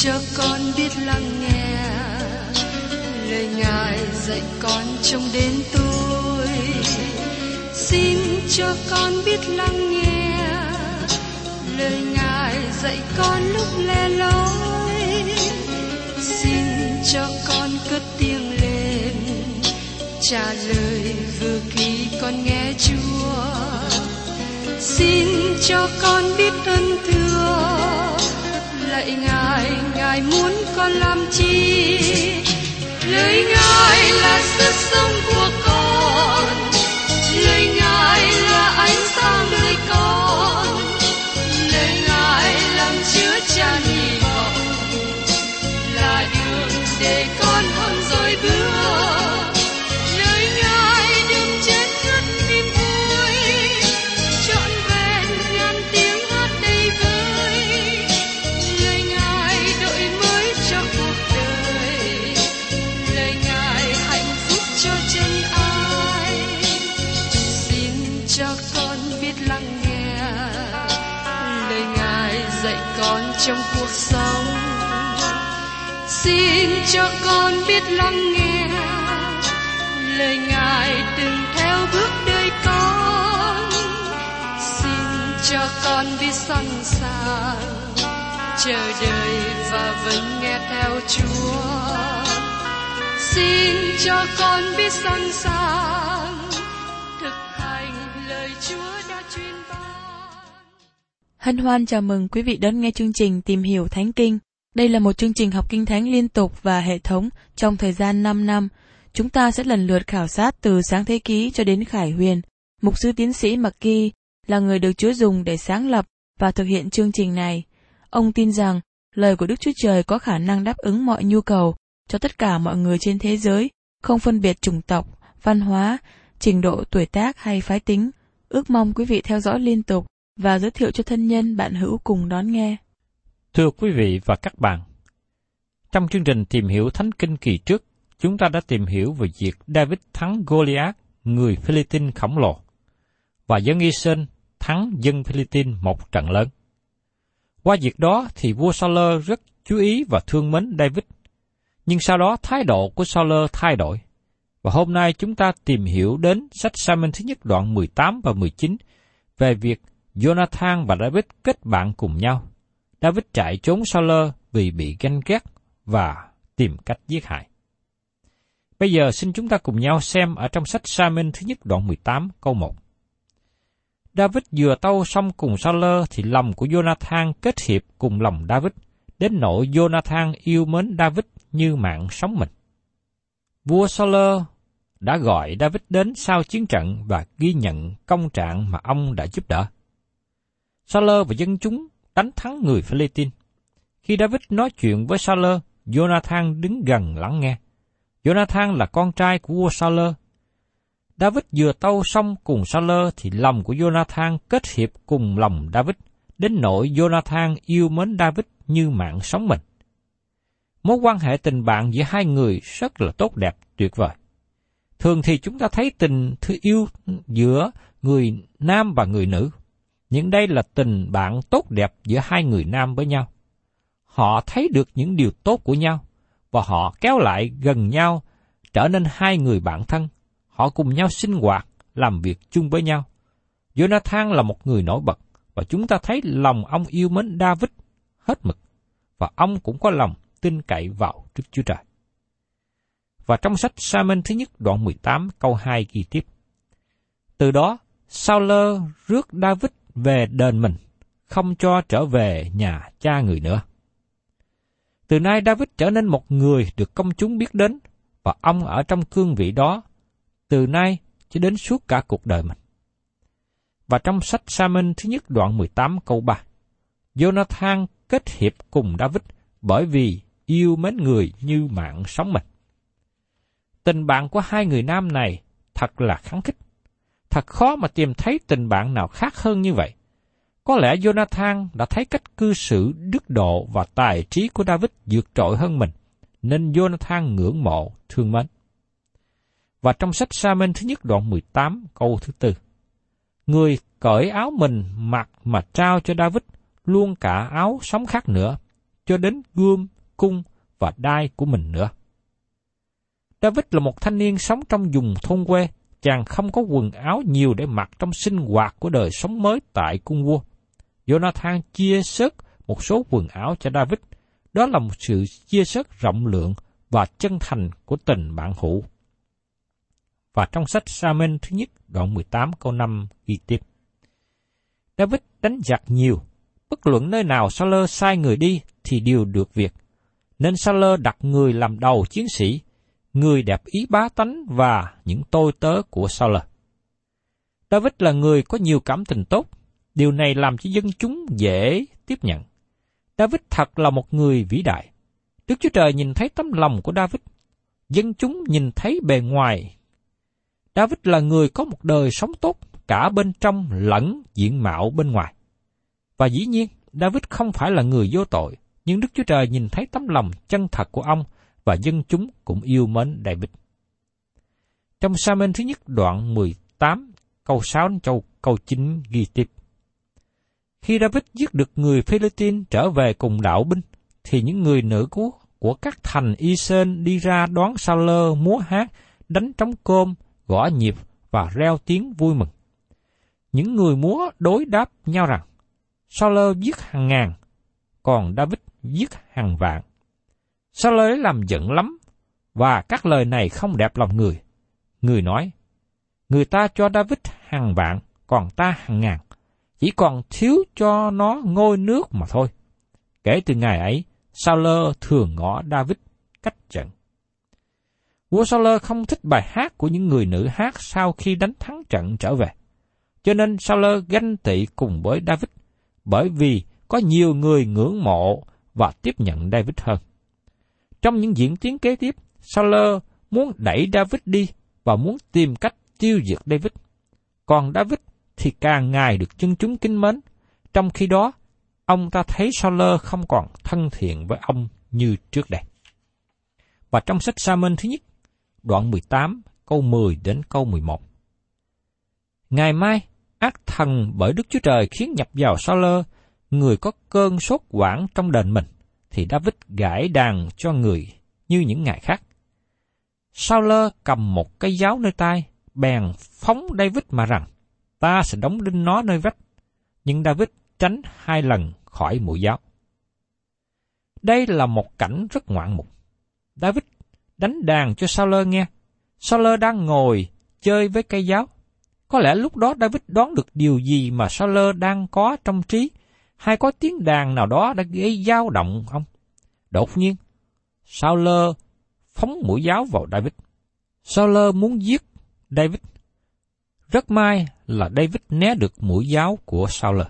cho con biết lắng nghe lời Ngài dạy con trong đến tôi. Xin cho con biết lắng nghe lời Ngài dạy con lúc lẻ loi. Xin cho con cất tiếng lên trả lời vừa khi con nghe Chúa. Xin cho con biết ơn thưa lạy Ngài, Ngài muốn con làm chi? Lời Ngài là sức sống của con, lời Ngài là ánh sáng đời con, lời Ngài làm chứa chan hy vọng, là đường để con hơn rồi bước. Lời Ngài đừng chết ngất niềm vui, trọn vẹn ngàn tiếng hát đầy vơi. Lời Ngài đổi mới cho cuộc đời, lời Ngài hạnh phúc cho chân ai. Xin cho con biết lắng nghe lời Ngài dạy con trong cuộc sống. Xin cho con biết lắng nghe lời Ngài từng theo bước đời con. Xin cho con biết sẵn sàng chờ đợi và vâng nghe theo Chúa. Xin cho con biết sẵn sàng thực hành lời Chúa đã truyền ban. Hân hoan chào mừng quý vị đón nghe chương trình Tìm hiểu Thánh Kinh. Đây là một chương trình học Kinh Thánh liên tục và hệ thống trong thời gian 5 năm. Chúng ta sẽ lần lượt khảo sát từ Sáng Thế Ký cho đến Khải Huyền. Mục sư tiến sĩ McGee là người được Chúa dùng để sáng lập và thực hiện chương trình này. Ông tin rằng lời của Đức Chúa Trời có khả năng đáp ứng mọi nhu cầu cho tất cả mọi người trên thế giới, không phân biệt chủng tộc, văn hóa, trình độ tuổi tác hay phái tính. Ước mong quý vị theo dõi liên tục và giới thiệu cho thân nhân bạn hữu cùng đón nghe. Thưa quý vị và các bạn, trong chương trình Tìm hiểu Thánh Kinh kỳ trước, chúng ta đã tìm hiểu về việc David thắng Goliath, người Philippines khổng lồ, và dân Israel thắng dân Philippines một trận lớn. Qua việc đó thì vua Saul rất chú ý và thương mến David, nhưng sau đó thái độ của Saul thay đổi. Và hôm nay chúng ta tìm hiểu đến sách Sa-muel thứ nhất đoạn 18 và 19 về việc Jonathan và David kết bạn cùng nhau. David chạy trốn Saul vì bị ganh ghét và tìm cách giết hại. Bây giờ xin chúng ta cùng nhau xem ở trong sách Sa-muel thứ nhất đoạn 18 câu 1. David vừa tâu xong cùng Saul thì lòng của Jonathan kết hiệp cùng lòng David, đến nỗi Jonathan yêu mến David như mạng sống mình. Vua Saul đã gọi David đến sau chiến trận và ghi nhận công trạng mà ông đã giúp đỡ. Saul và dân chúng đánh thắng người Philippines. Khi David nói chuyện với Saul, Jonathan đứng gần lắng nghe. Jonathan là con trai của vua Saul. David vừa tâu xong cùng Saul thì lòng của Jonathan kết hiệp cùng lòng David, đến nỗi Jonathan yêu mến David như mạng sống mình. Mối quan hệ tình bạn giữa hai người rất là tốt đẹp, tuyệt vời. Thường thì chúng ta thấy tình thương yêu giữa người nam và người nữ, nhưng đây là tình bạn tốt đẹp giữa hai người nam với nhau. Họ thấy được những điều tốt của nhau, và họ kéo lại gần nhau, trở nên hai người bạn thân. Họ cùng nhau sinh hoạt, làm việc chung với nhau. Jonathan là một người nổi bật, và chúng ta thấy lòng ông yêu mến David hết mực, và ông cũng có lòng tin cậy vào Đức Chúa Trời. Và trong sách Sa-muel thứ nhất đoạn 18 câu 2 ghi tiếp. Từ đó, Saul rước David về đền mình, không cho trở về nhà cha người nữa. Từ nay David trở nên một người được công chúng biết đến, và ông ở trong cương vị đó từ nay cho đến suốt cả cuộc đời mình. Và trong sách Sa-muel thứ nhất đoạn 18 câu 3, Jonathan kết hiệp cùng David bởi vì yêu mến người như mạng sống mình. Tình bạn của hai người nam này thật là khắng khích. Thật khó mà tìm thấy tình bạn nào khác hơn như vậy. Có lẽ Jonathan đã thấy cách cư xử đức độ và tài trí của David vượt trội hơn mình, nên Jonathan ngưỡng mộ, thương mến. Và trong sách Sa-muel thứ nhất đoạn 18 câu thứ 4, người cởi áo mình mặc mà trao cho David luôn cả áo sống khác nữa, cho đến gươm, cung và đai của mình nữa. David là một thanh niên sống trong vùng thôn quê, chàng không có quần áo nhiều để mặc trong sinh hoạt của đời sống mới tại cung vua. Jonathan chia sớt một số quần áo cho David, đó là một sự chia sớt rộng lượng và chân thành của tình bạn hữu. Và trong sách Sa-muên thứ nhất, đoạn 18 câu 5 ghi tiếp: David đánh giặc nhiều, bất luận nơi nào Sa-lơ sai người đi thì đều được việc, nên Sa-lơ đặt người làm đầu chiến sĩ, người đẹp ý bá tánh và những tôi tớ của Sa-lơ. David là người có nhiều cảm tình tốt, điều này làm cho dân chúng dễ tiếp nhận. David thật là một người vĩ đại. Đức Chúa Trời nhìn thấy tấm lòng của David, dân chúng nhìn thấy bề ngoài. David là người có một đời sống tốt cả bên trong lẫn diện mạo bên ngoài. Và dĩ nhiên, David không phải là người vô tội, nhưng Đức Chúa Trời nhìn thấy tấm lòng chân thật của ông và dân chúng cũng yêu mến David. Trong Sa-muên thứ nhất đoạn 18 câu 6 đến câu 9 ghi tiếp: Khi David giết được người Philistine trở về cùng đạo binh, thì những người nữ của các thành Y-sơn đi ra đón Sa-lơ múa hát, đánh trống côn, gõ nhịp và reo tiếng vui mừng. Những người múa đối đáp nhau rằng, Sa-lơ giết hàng ngàn, còn David giết hàng vạn. Sa-lơ lấy làm giận lắm, và các lời này không đẹp lòng người. Người nói, người ta cho David hàng vạn, còn ta hàng ngàn, chỉ còn thiếu cho nó ngôi nước mà thôi. Kể từ ngày ấy, Sa-lơ thường ngõ David cách trận. Vua Sa-lơ không thích bài hát của những người nữ hát sau khi đánh thắng trận trở về. Cho nên Sa-lơ ganh tị cùng với David, bởi vì có nhiều người ngưỡng mộ và tiếp nhận David hơn. Trong những diễn tiến kế tiếp, Sa-lơ muốn đẩy David đi và muốn tìm cách tiêu diệt David. Còn David thì càng ngày được dân chúng kính mến, trong khi đó, ông ta thấy Sa-lơ không còn thân thiện với ông như trước đây. Và trong sách Sa-muên thứ nhất, đoạn 18, câu 10 đến câu 11. Ngày mai, ác thần bởi Đức Chúa Trời khiến nhập vào Sa-lơ, người có cơn sốt hoảng trong đền mình, thì David gãi đàn cho người như những ngày khác. Sa-lơ cầm một cây giáo nơi tay, bèn phóng David mà rằng, ta sẽ đóng đinh nó nơi vách. Nhưng David tránh 2 lần khỏi mũi giáo. Đây là một cảnh rất ngoạn mục. David đánh đàn cho Sa-lơ nghe. Sa-lơ đang ngồi chơi với cây giáo. Có lẽ lúc đó David đoán được điều gì mà Sa-lơ đang có trong trí, hay có tiếng đàn nào đó đã gây dao động ông. Đột nhiên, Sa-lơ phóng mũi giáo vào David. Sa-lơ muốn giết David. Rất may là David né được mũi giáo của Sa-lơ.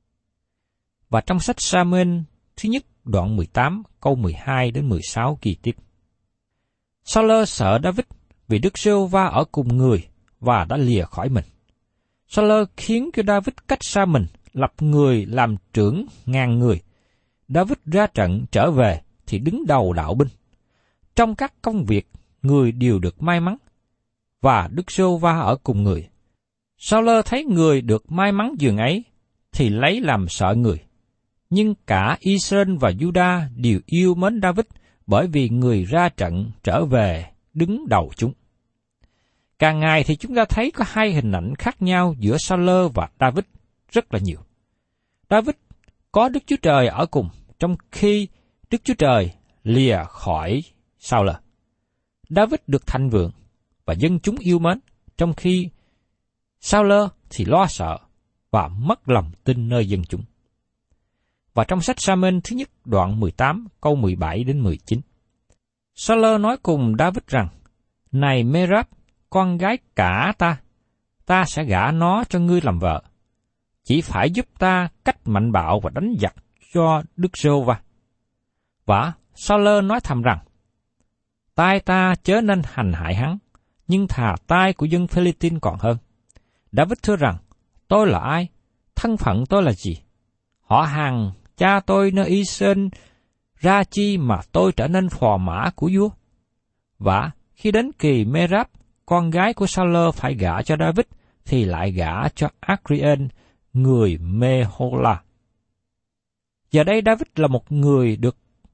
Và trong sách Sa-muên thứ nhất đoạn 18 câu 12 đến 16 ghi tiếp: Sa-lơ sợ David vì Đức Giê-hô-va ở cùng người và đã lìa khỏi mình. Sa-lơ khiến cho David cách xa mình, lập người làm trưởng ngàn người. David ra trận trở về thì đứng đầu đạo binh. Trong các công việc, người đều được may mắn, và Đức Giê-hô-va ở cùng người. Sa-lơ thấy người được may mắn dường ấy, thì lấy làm sợ người. Nhưng cả Y-sơn và Giu-đa đều yêu mến David, bởi vì người ra trận trở về đứng đầu chúng. Càng ngày thì chúng ta thấy có 2 hình ảnh khác nhau giữa Sa-lơ và David rất là nhiều. David có Đức Chúa Trời ở cùng, trong khi Đức Chúa Trời lìa khỏi Sa-lơ. David được thịnh vượng và dân chúng yêu mến, trong khi Sa-lơ thì lo sợ và mất lòng tin nơi dân chúng. Và trong sách Sa-muên thứ nhất đoạn 18 câu 17 đến 19. Sa-lơ nói cùng David rằng, này Mê-ráp, con gái cả ta sẽ gả nó cho ngươi làm vợ. Chỉ phải giúp ta cách mạnh bạo và đánh giặc cho Đức Giê-hô-va. Và Sa-lơ nói thầm rằng, tai ta chớ nên hành hại hắn, nhưng thà tai của dân Philistine còn hơn. David thưa rằng, tôi là ai? Thân phận tôi là gì? Họ hàng cha tôi nơi Y-sơn ra chi mà tôi trở nên phò mã của vua? Và khi đến kỳ Mê-ráp, con gái của Sa-lơ phải gả cho David, thì lại gả cho Adrien, người Mê-hô-la. Giờ đây David là một người được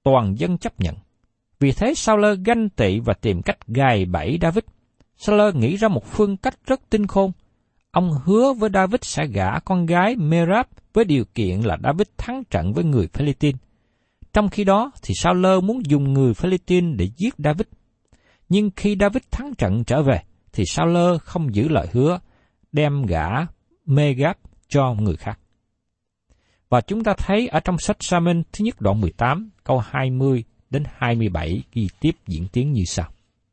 toàn dân chấp nhận. Vì thế Sa-lơ ganh tị và tìm cách gài bẫy David. Sa-lơ nghĩ ra một phương cách rất tinh khôn. Ông hứa với David sẽ gả con gái Merab với điều kiện là David thắng trận với người Phê-li-tin. Trong khi đó thì Sa-lơ muốn dùng người Phê-li-tin để giết David. Nhưng khi David thắng trận trở về thì Sa-lơ không giữ lời hứa, đem gả Megab cho người khác. Và chúng ta thấy ở trong sách Sa-mên thứ nhất đoạn 18 câu 20 đến 27 ghi tiếp diễn tiến như sau.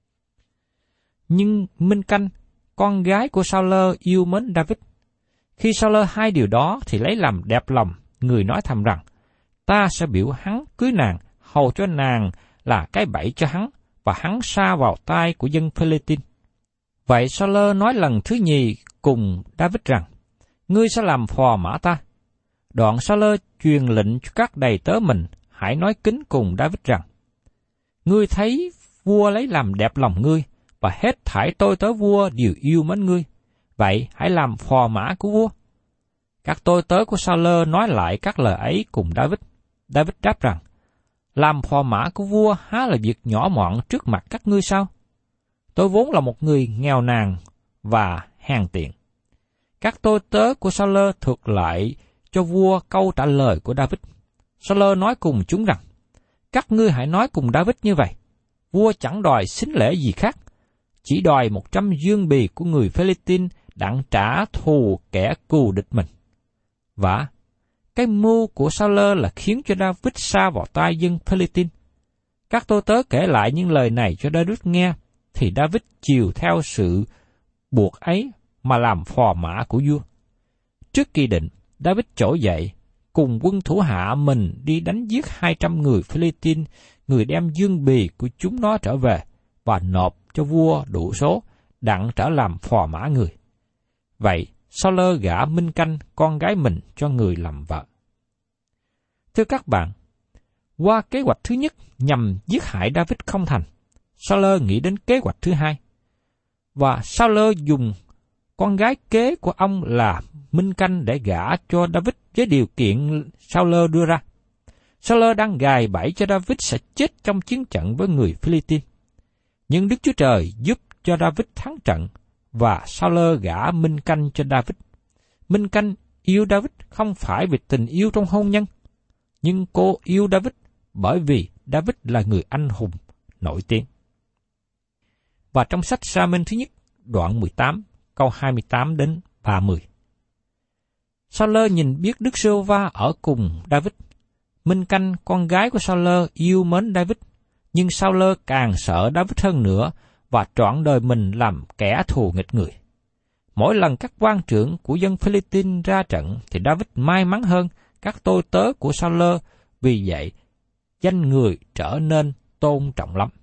Nhưng Minh Canh, con gái của Sa-lơ yêu mến David. Khi Sa-lơ hai điều đó thì lấy làm đẹp lòng, người nói thầm rằng, ta sẽ biểu hắn cưới nàng, hầu cho nàng là cái bẫy cho hắn, và hắn sa vào tay của dân Phê-li-tin. Vậy Sa-lơ nói lần thứ nhì cùng David rằng, ngươi sẽ làm phò mã ta. Đoạn Sa-lơ truyền lệnh cho các đầy tớ mình, hãy nói kính cùng David rằng, ngươi thấy vua lấy làm đẹp lòng ngươi, và hết thảy tôi tớ vua đều yêu mến ngươi. Vậy hãy làm phò mã của vua. Các tôi tớ của Sa-lơ nói lại các lời ấy cùng David. David đáp rằng, làm phò mã của vua há là việc nhỏ mọn trước mặt các ngươi sao? Tôi vốn là một người nghèo nàn và hèn tiện. Các tôi tớ của Sa-lơ thuật lại cho vua câu trả lời của David. Sa-lơ nói cùng chúng rằng, các ngươi hãy nói cùng David như vậy. Vua chẳng đòi sính lễ gì khác, chỉ đòi 100 dương bì của người Phê-li-tin đặng trả thù kẻ cù địch mình. Và cái mưu của Sa-lơ là khiến cho David sa vào tay dân Phê-li-tin. Các tôi tớ kể lại những lời này cho David nghe, thì David chiều theo sự buộc ấy mà làm phò mã của vua. Trước kỳ định, David trỗi dậy, cùng quân thủ hạ mình đi đánh giết 200 người Phê-li-tin, người đem dương bì của chúng nó trở về, và nộp cho vua đủ số, đặng trở làm phò mã người. Vậy, Sa-lơ gả Minh Canh, con gái mình, cho người làm vợ. Thưa các bạn, qua kế hoạch thứ nhất nhằm giết hại David không thành, Sa-lơ nghĩ đến kế hoạch thứ hai. Và Sa-lơ dùng con gái kế của ông là Minh Canh để gả cho David với điều kiện Sa-lơ đưa ra. Sa-lơ đang gài bẫy cho David sẽ chết trong chiến trận với người Phê-li-tin. Nhưng Đức Chúa Trời giúp cho David thắng trận, và Sa-lơ gả Minh Canh cho David. Minh Canh yêu David không phải vì tình yêu trong hôn nhân, nhưng cô yêu David bởi vì David là người anh hùng nổi tiếng. Và trong sách Sa-mên thứ nhất, đoạn 18, câu 28 đến 30. Sa-lơ nhìn biết Đức Giê-hô-va ở cùng David. Minh Canh, con gái của Sa-lơ, yêu mến David, nhưng Sa-lơ càng sợ David hơn nữa và trọn đời mình làm kẻ thù nghịch người. Mỗi lần các quan trưởng của dân Phê-li-tin ra trận thì David may mắn hơn các tôi tớ của Sa-lơ, vì vậy danh người trở nên tôn trọng lắm.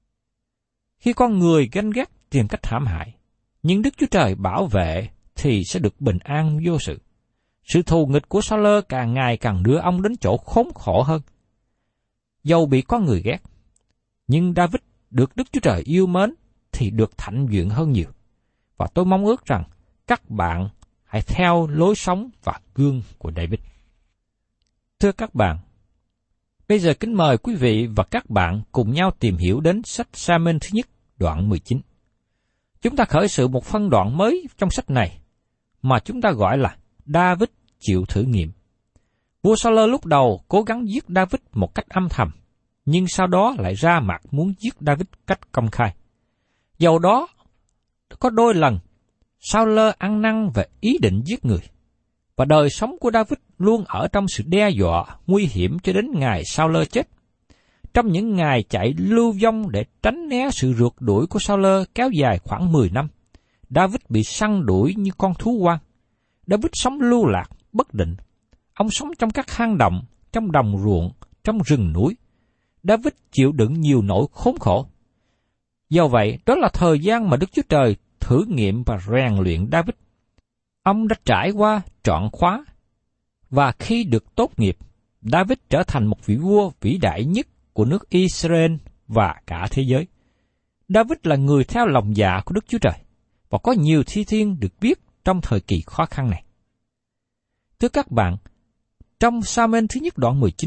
Khi con người ganh ghét tìm cách hãm hại, nhưng Đức Chúa Trời bảo vệ thì sẽ được bình an vô sự. Sự thù nghịch của Sa-lơ càng ngày càng đưa ông đến chỗ khốn khổ hơn. Dầu bị có người ghét, nhưng David được Đức Chúa Trời yêu mến thì được thạnh vượng hơn nhiều. Và tôi mong ước rằng các bạn hãy theo lối sống và gương của David. Thưa các bạn, bây giờ kính mời quý vị và các bạn cùng nhau tìm hiểu đến sách Sa-mên thứ nhất, đoạn 19. Chúng ta khởi sự một phân đoạn mới trong sách này, mà chúng ta gọi là David chịu thử nghiệm. Vua Sa-lơ lúc đầu cố gắng giết David một cách âm thầm, nhưng sau đó lại ra mặt muốn giết David cách công khai. Dầu đó, có đôi lần, Sa-lơ ăn năn về ý định giết người, và đời sống của David luôn ở trong sự đe dọa, nguy hiểm cho đến ngày Sa-lơ chết. Trong những ngày chạy lưu vong để tránh né sự rượt đuổi của Sa-lơ kéo dài khoảng 10 năm, David bị săn đuổi như con thú hoang. David sống lưu lạc, bất định. Ông sống trong các hang động, trong đồng ruộng, trong rừng núi. David chịu đựng nhiều nỗi khốn khổ. Do vậy, đó là thời gian mà Đức Chúa Trời thử nghiệm và rèn luyện David. Ông đã trải qua trọn khóa, và khi được tốt nghiệp, David trở thành một vị vua vĩ đại nhất của nước Israel và cả thế giới. David là người theo lòng dạ của Đức Chúa Trời, và có nhiều thi thiên được viết trong thời kỳ khó khăn này. Thưa các bạn, trong Sa-mên thứ nhất đoạn 19,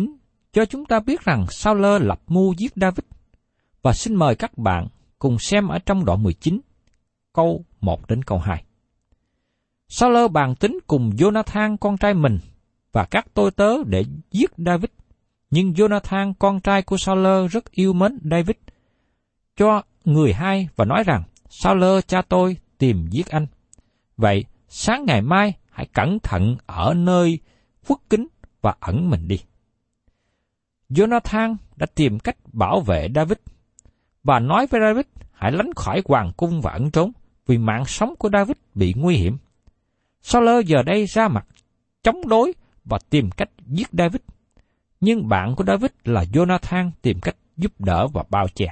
cho chúng ta biết rằng Sao-lơ lập mưu giết David. Và xin mời các bạn cùng xem ở trong đoạn 19, câu 1 đến câu 2. Sao-lơ bàn tính cùng Jonathan con trai mình và các tôi tớ để giết David. Nhưng Jonathan con trai của Sao-lơ rất yêu mến David, cho người hay và nói rằng, Sao-lơ cha tôi tìm giết anh. Vậy, sáng ngày mai hãy cẩn thận ở nơi khuất kín và ẩn mình đi. Jonathan đã tìm cách bảo vệ David và nói với David hãy lánh khỏi hoàng cung và ẩn trốn, vì mạng sống của David bị nguy hiểm. Sao-lơ giờ đây ra mặt chống đối và tìm cách giết David, nhưng bạn của David là Jonathan tìm cách giúp đỡ và bao che.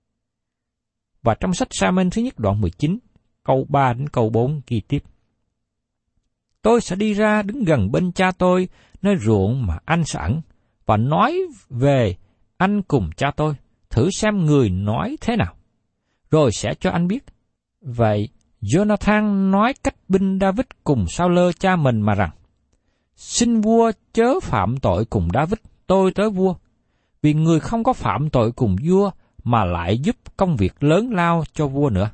Và trong sách Sa-muên thứ nhất đoạn 19, câu 3 đến câu 4 ghi tiếp. Tôi sẽ đi ra đứng gần bên cha tôi, nơi ruộng mà anh sẽ ẩn, và nói về anh cùng cha tôi, thử xem người nói thế nào, rồi sẽ cho anh biết. Vậy, Jonathan nói cách binh David cùng Sao-lơ cha mình mà rằng, xin vua chớ phạm tội cùng David, tôi tới vua, vì người không có phạm tội cùng vua mà lại giúp công việc lớn lao cho vua nữa.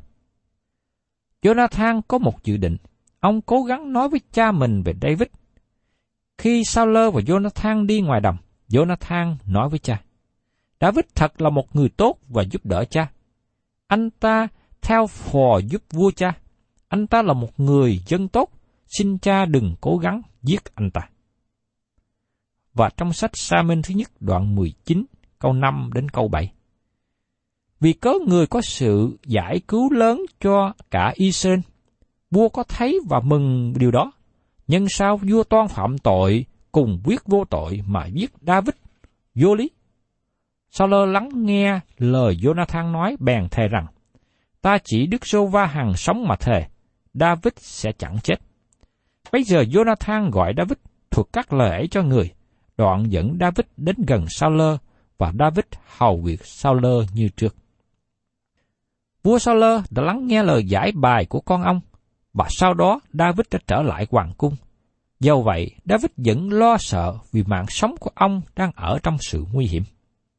Jonathan có một dự định, ông cố gắng nói với cha mình về David. Khi Sao-lơ và Jonathan đi ngoài đồng, Jonathan nói với cha, David thật là một người tốt và giúp đỡ cha. Anh ta theo phò giúp vua cha. Anh ta là một người dân tốt, xin cha đừng cố gắng giết anh ta. Và trong sách Sa-muên thứ nhất đoạn 19, câu 5 đến câu 7. Vì cớ người có sự giải cứu lớn cho cả Israel, vua có thấy và mừng điều đó. Nhưng sao vua toan phạm tội cùng quyết vô tội mà giết David vô lý? Sao-lơ lắng nghe lời Jonathan nói bèn thề rằng, ta chỉ Đức Giê-hô-va hằng sống mà thề, David sẽ chẳng chết. Bây giờ Jonathan gọi David thuật các lời ấy cho người, đoạn dẫn David đến gần Sao-lơ và David hầu việc Sao-lơ như trước. Vua Sao-lơ đã lắng nghe lời giải bài của con ông, và sau đó David đã trở lại hoàng cung. Dẫu vậy, David vẫn lo sợ vì mạng sống của ông đang ở trong sự nguy hiểm.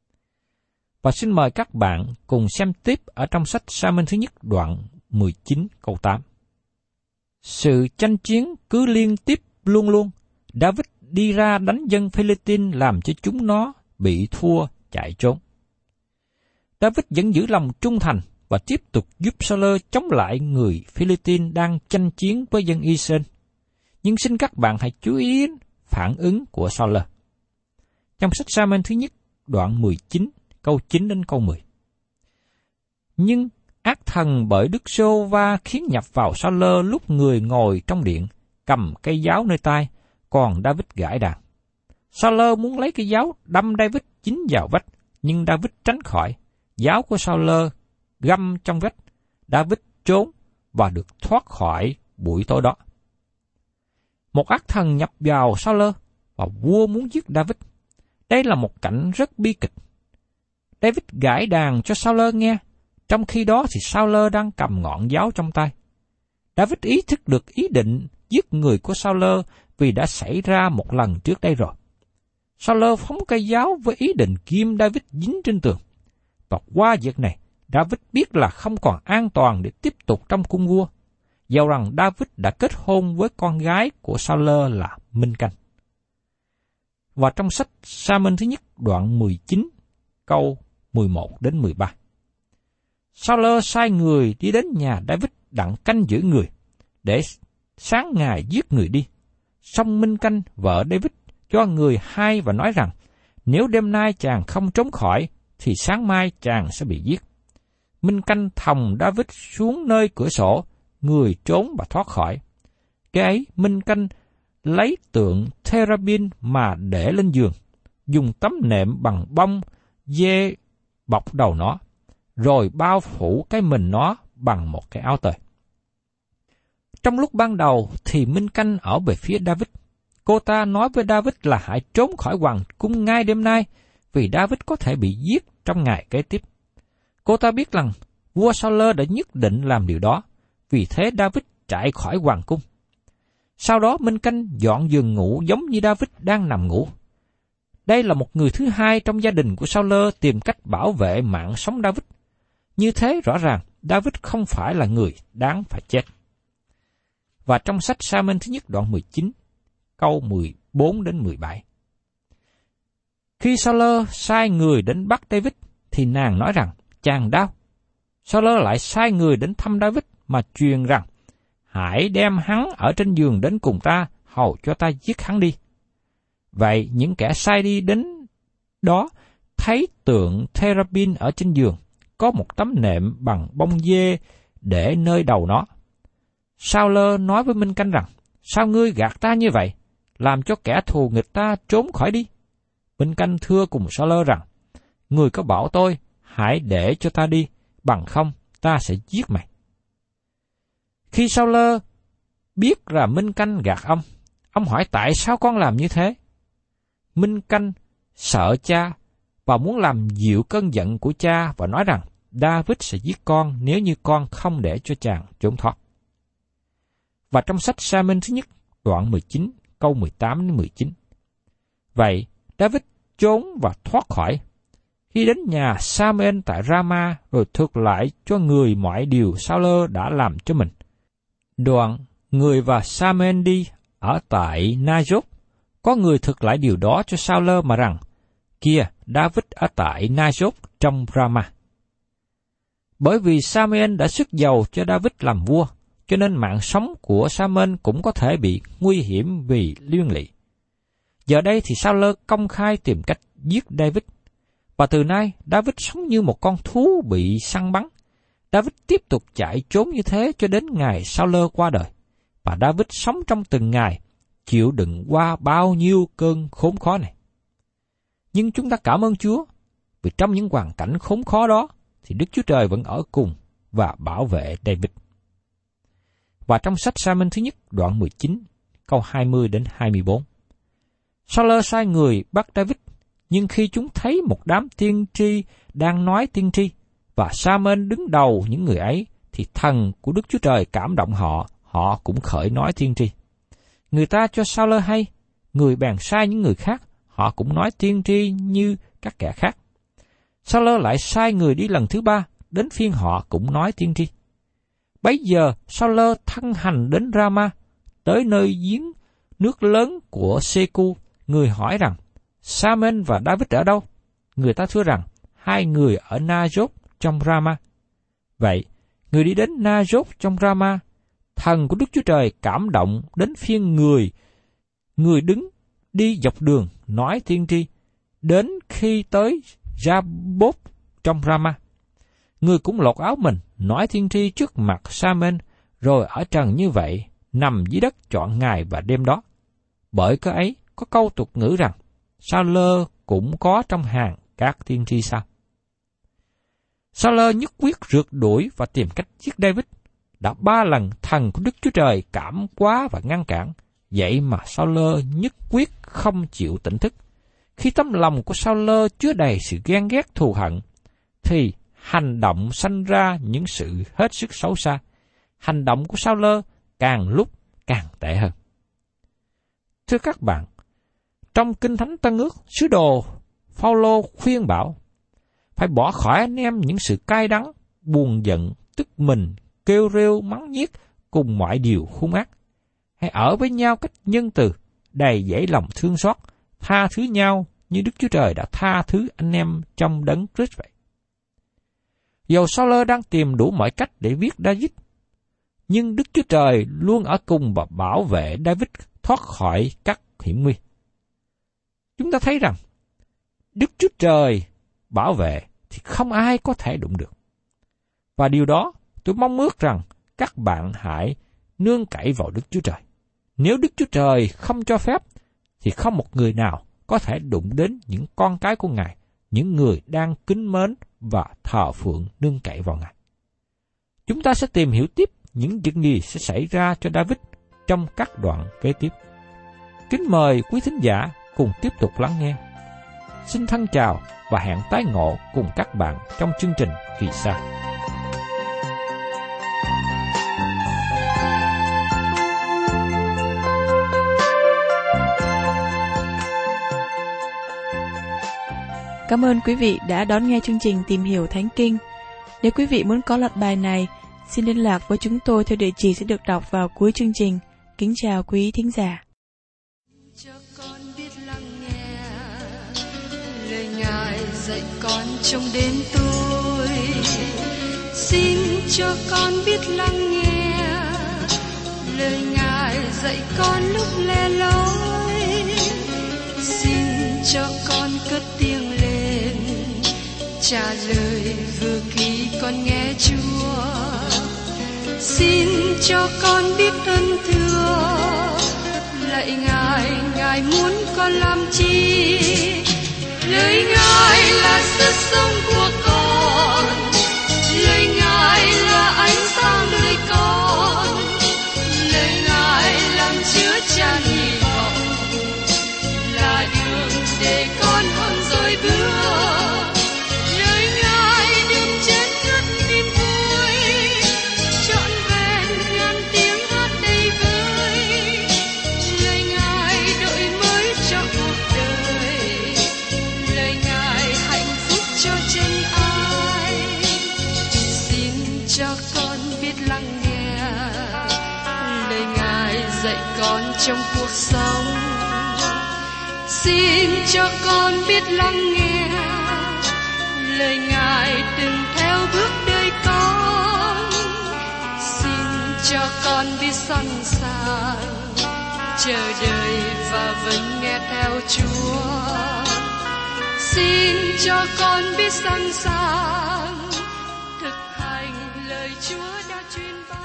Và xin mời các bạn cùng xem tiếp ở trong sách Sa-muên thứ nhất đoạn 19 câu 8. Sự tranh chiến cứ liên tiếp luôn luôn, David đi ra đánh dân Philistine làm cho chúng nó bị thua chạy trốn. David vẫn giữ lòng trung thành và tiếp tục giúp Sao-lơ chống lại người Philistine đang tranh chiến với dân Israel. Nhưng xin các bạn hãy chú ý phản ứng của Sao-lơ. Trong sách Sa-muên thứ nhất đoạn 19 câu 9 đến câu 10. Nhưng ác thần bởi Đức Giê-hô-va khiến nhập vào Sao-lơ lúc người ngồi trong điện, cầm cây giáo nơi tay, còn David gãi đàn. Sao-lơ muốn lấy cây giáo đâm David chính vào vách, nhưng David tránh khỏi. Giáo của Sao-lơ găm trong vách, David trốn và được thoát khỏi buổi tối đó. Một ác thần nhập vào Sao-lơ và vua muốn giết David. Đây là một cảnh rất bi kịch. David gãi đàn cho Sao-lơ nghe, trong khi đó thì Sao-lơ đang cầm ngọn giáo trong tay. David ý thức được ý định giết người của Sao-lơ vì đã xảy ra một lần trước đây rồi. Sao-lơ phóng cây giáo với ý định ghim David dính trên tường. Và qua việc này, David biết là không còn an toàn để tiếp tục trong cung vua, dầu rằng David đã kết hôn với con gái của Sao-lơ là Minh-canh. Và trong sách Sa-muên thứ nhất đoạn 19, câu 11 đến 13. Sao-lơ sai người đi đến nhà David đặng canh giữ người, để sáng ngày giết người đi. Song Minh-canh vợ David cho người hay và nói rằng, nếu đêm nay chàng không trốn khỏi, thì sáng mai chàng sẽ bị giết. Minh-canh thòng David xuống nơi cửa sổ, người trốn và thoát khỏi. Cái ấy Minh-canh lấy tượng Therabin mà để lên giường, dùng tấm nệm bằng bông dê bọc đầu nó, rồi bao phủ cái mình nó bằng một cái áo tơi. Trong lúc ban đầu thì Minh-canh ở về phía David. Cô ta nói với David là hãy trốn khỏi hoàng cung ngay đêm nay, vì David có thể bị giết trong ngày kế tiếp. Cô ta biết rằng vua Sao-lơ đã nhất định làm điều đó, vì thế David chạy khỏi hoàng cung. Sau đó Minh-canh dọn giường ngủ giống như David đang nằm ngủ. Đây là một người thứ hai trong gia đình của Sao-lơ tìm cách bảo vệ mạng sống David. Như thế rõ ràng David không phải là người đáng phải chết. Và trong sách Sa-mên thứ nhất đoạn 19, câu 14 đến 17. Khi Sao-lơ sai người đến bắt David, thì nàng nói rằng, chàng đau. Sao-lơ lại sai người đến thăm David mà truyền rằng, hãy đem hắn ở trên giường đến cùng ta, hầu cho ta giết hắn đi. Vậy những kẻ sai đi đến đó thấy tượng Therabin ở trên giường, có một tấm nệm bằng bông dê để nơi đầu nó. Sao-lơ nói với Minh Canh rằng, sao ngươi gạt ta như vậy, làm cho kẻ thù nghịch ta trốn khỏi đi? Minh Canh thưa cùng Sao-lơ rằng, ngươi có bảo tôi, hãy để cho ta đi, bằng không ta sẽ giết mày. Khi Sao-lơ biết là Minh Canh gạt ông hỏi tại sao con làm như thế? Minh Canh sợ cha và muốn làm dịu cơn giận của cha và nói rằng David sẽ giết con nếu như con không để cho chàng trốn thoát. Và trong sách Sa-mên thứ nhất, đoạn 19, câu 18 đến 19. Vậy, David trốn và thoát khỏi. Khi đến nhà Sa-mên tại Rama rồi thuật lại cho người mọi điều Sao-lơ đã làm cho mình. Đoạn, người và Sa-mên đi ở tại Na-dốt. Có người thực lại điều đó cho Sao-lơ mà rằng, kia, David ở tại Na-dốt trong Rama. Bởi vì Sa-mên đã sức dầu cho David làm vua, cho nên mạng sống của Sa-mên cũng có thể bị nguy hiểm vì liên lụy. Giờ đây thì Sao-lơ công khai tìm cách giết David, và từ nay David sống như một con thú bị săn bắn. David tiếp tục chạy trốn như thế cho đến ngày Sao-lơ qua đời, và David sống trong từng ngày, chịu đựng qua bao nhiêu cơn khốn khó này. Nhưng chúng ta cảm ơn Chúa, vì trong những hoàn cảnh khốn khó đó, thì Đức Chúa Trời vẫn ở cùng và bảo vệ David. Và trong sách Sa-mên thứ nhất, đoạn 19, câu 20 đến 24. Sao-lơ sai người bắt David, nhưng khi chúng thấy một đám tiên tri đang nói tiên tri, và Sa-mên đứng đầu những người ấy, thì thần của Đức Chúa Trời cảm động họ cũng khởi nói tiên tri. Người ta cho Sao-lơ hay, người bèn sai những người khác, họ cũng nói tiên tri như các kẻ khác. Sao-lơ lại sai người đi lần thứ ba, đến phiên họ cũng nói tiên tri. Bấy giờ Sao-lơ thân hành đến Rama, tới nơi giếng nước lớn của Sê-cu. Người hỏi rằng, Sa-mên và David ở đâu? Người ta thưa rằng, hai người ở Na-dốt trong Rama. Vậy, người đi đến Na-dốt trong Rama, thần của Đức Chúa Trời cảm động đến phiên người đứng đi dọc đường nói tiên tri, đến khi tới Ra-bốt trong Rama. Người cũng lột áo mình, nói tiên tri trước mặt Sa-mên, rồi ở trần như vậy, nằm dưới đất trọn ngày và đêm đó. Bởi cái ấy, có câu tục ngữ rằng, Sao-lơ cũng có trong hàng các tiên tri sao. Sao-lơ nhất quyết rượt đuổi và tìm cách giết David. Đã 3 lần thần của Đức Chúa Trời cảm hóa và ngăn cản, vậy mà Sao-lơ nhất quyết không chịu tỉnh thức. Khi tấm lòng của Sao-lơ chứa đầy sự ghen ghét thù hận, thì hành động sanh ra những sự hết sức xấu xa. Hành động của Sao-lơ càng lúc càng tệ hơn. Thưa các bạn, trong Kinh Thánh Tân Ước, sứ đồ Phao-lô khuyên bảo phải bỏ khỏi anh em những sự cay đắng, buồn giận, tức mình, kêu rêu, mắng nhiếc cùng mọi điều hung ác. Hãy ở với nhau cách nhân từ, đầy dẫy lòng thương xót, tha thứ nhau như Đức Chúa Trời đã tha thứ anh em trong Đấng Christ vậy. Dầu Sao-lơ đang tìm đủ mọi cách để giết David, nhưng Đức Chúa Trời luôn ở cùng và bảo vệ David thoát khỏi các hiểm nguy. Chúng ta thấy rằng, Đức Chúa Trời bảo vệ thì không ai có thể đụng được. Và điều đó tôi mong ước rằng các bạn hãy nương cậy vào Đức Chúa Trời. Nếu Đức Chúa Trời không cho phép, thì không một người nào có thể đụng đến những con cái của Ngài, những người đang kính mến và thờ phượng nương cậy vào Ngài. Chúng ta sẽ tìm hiểu tiếp những chuyện gì sẽ xảy ra cho David trong các đoạn kế tiếp. Kính mời quý thính giả cùng tiếp tục lắng nghe. Xin thân chào và hẹn tái ngộ cùng các bạn trong chương trình kỳ sau. Cảm ơn quý vị đã đón nghe chương trình Tìm Hiểu Thánh Kinh. Nếu quý vị muốn có loạt bài này, xin liên lạc với chúng tôi theo địa chỉ sẽ được đọc vào cuối chương trình. Kính chào quý thính giả. Cho con biết lắng nghe lời Ngài dạy con trong đến tôi. Xin cho con biết lắng nghe lời Ngài dạy con lúc lẻ loi. Xin cho con cất tiếng lên trả lời vừa khi con nghe Chúa. Xin cho con biết ơn thưa lạy Ngài, Ngài muốn con làm chi? Lời Ngài là sức sống của con, lời Ngài là ánh sáng đời con, lời Ngài làm chứa chan hy vọng, là đường để con hơn rồi bước. Lời Ngài đừng chết ngất niềm vui, trọn vẹn ngàn tiếng hát đầy vơi. Lời Ngài đổi mới cho cuộc đời, lời Ngài hạnh phúc cho chân ai. Xin cho con biết lắng nghe lời Ngài dạy con trong cuộc sống. Xin cho con biết lắng nghe lời Ngài từng theo bước đời con. Xin cho con biết sẵn sàng chờ đợi và vẫn nghe theo Chúa. Xin cho con biết sẵn sàng thực hành lời Chúa đã truyền ban.